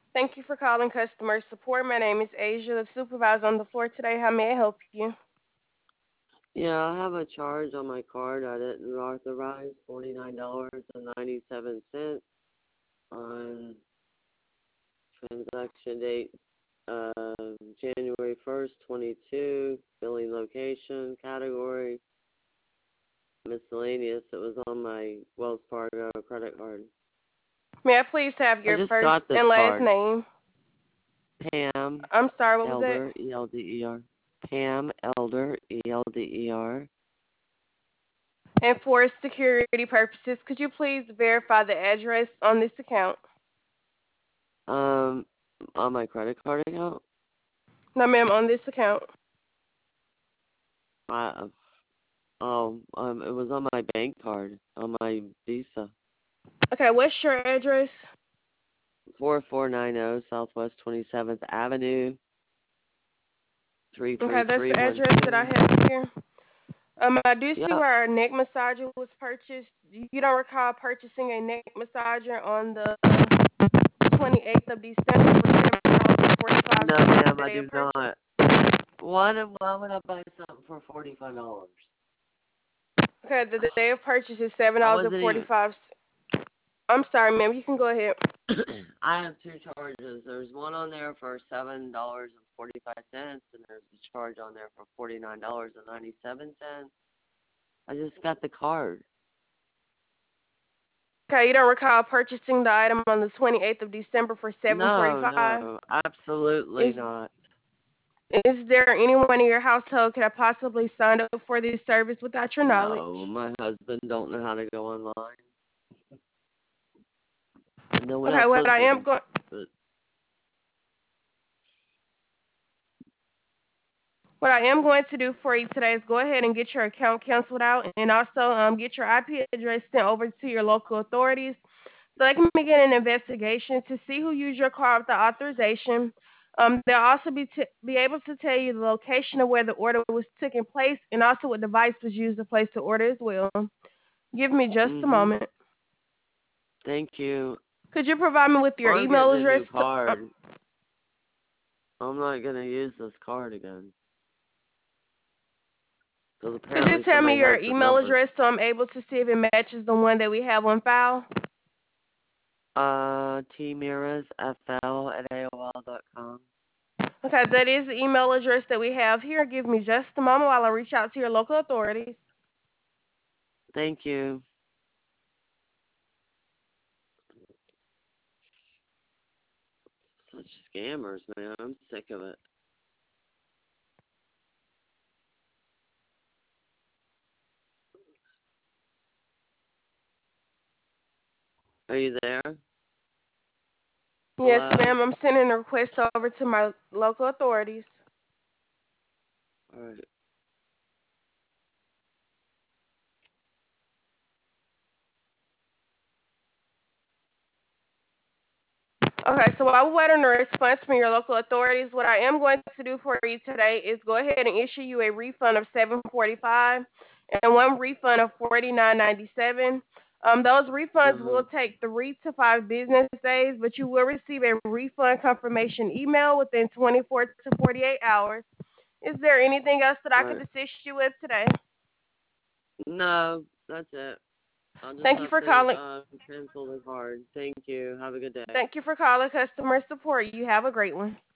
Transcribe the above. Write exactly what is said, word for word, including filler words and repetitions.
Thank you for calling customer support. My name is Asia, the supervisor on the floor today. How may I help you? Yeah, I have a charge on my card. I didn't authorize forty-nine dollars and ninety-seven cents on transaction date uh, January first, twenty-two, billing location, category, miscellaneous. It was on my Wells Fargo credit card. May I please have I your just got first this and last card. name? Pam I'm sorry, what was it? Elder, E L D E R. Pam Elder, E L D E R. And for security purposes, could you please verify the address on this account? Um, on my credit card account. No, ma'am, on this account. I, Oh, um, it was on my bank card, on my Visa. Okay, what's your address? four four nine zero Southwest twenty-seventh Avenue, Okay, that's the address that I three three three one two. have here. Um, I do see Yep. where a neck massager was purchased. You don't recall purchasing a neck massager on the twenty-eighth of December for seven dollars and forty-five No, cents ma'am, the I day of do not. purchase? Why, did- why would I buy something for forty-five dollars? Okay, the, the day of purchase is seven I dollars and wasn't even. forty-five cents. I'm sorry, ma'am. You can go ahead. I have two charges. There's one on there for seven dollars and forty-five cents, and there's a charge on there for forty-nine dollars and ninety-seven cents. I just got the card. Okay, you don't recall purchasing the item on the twenty-eighth of December for No, seven forty-five. no, absolutely Is not. is there anyone in your household could have possibly signed up for this service without your No, knowledge? my husband don't know how to go online. And no one Okay, else what lives I with am him. going But what I am going to do for you today is go ahead and get your account canceled out and also um, get your I P address sent over to your local authorities so they can begin an investigation to see who used your card without authorization. Um, they'll also be, t- be able to tell you the location of where the order was taking place and also what device was used to place the order as well. Give me just a mhm. moment. Thank you. Could you provide me with your I'm email getting a new address? To, uh, card. I'm not gonna use this card again. Because could you apparently tell me somebody your has the email number. address so I'm able to see if it matches the one that we have on file? Uh, T Miras F L at A O L dot com. Okay, that is the email address that we have here. Give me just a moment while I reach out to your local authorities. Thank you. Such scammers, man. I'm sick of it. Are you there? Yes, Hello? ma'am. I'm sending a request over to my local authorities. Alright. Okay, so while we're waiting a response from your local authorities, what I am going to do for you today is go ahead and issue you a refund of seven forty-five and one refund of forty-nine ninety-seven. Um, those refunds Uh-huh. will take three to five business days, but you will receive a refund confirmation email within twenty-four to forty-eight hours. Is there anything else that I could Alright. assist you with today? No, that's it. I'll just Thank you have for to calling. uh, cancel the card. Thank you. Have a good day. Thank you for calling customer support. You have a great one.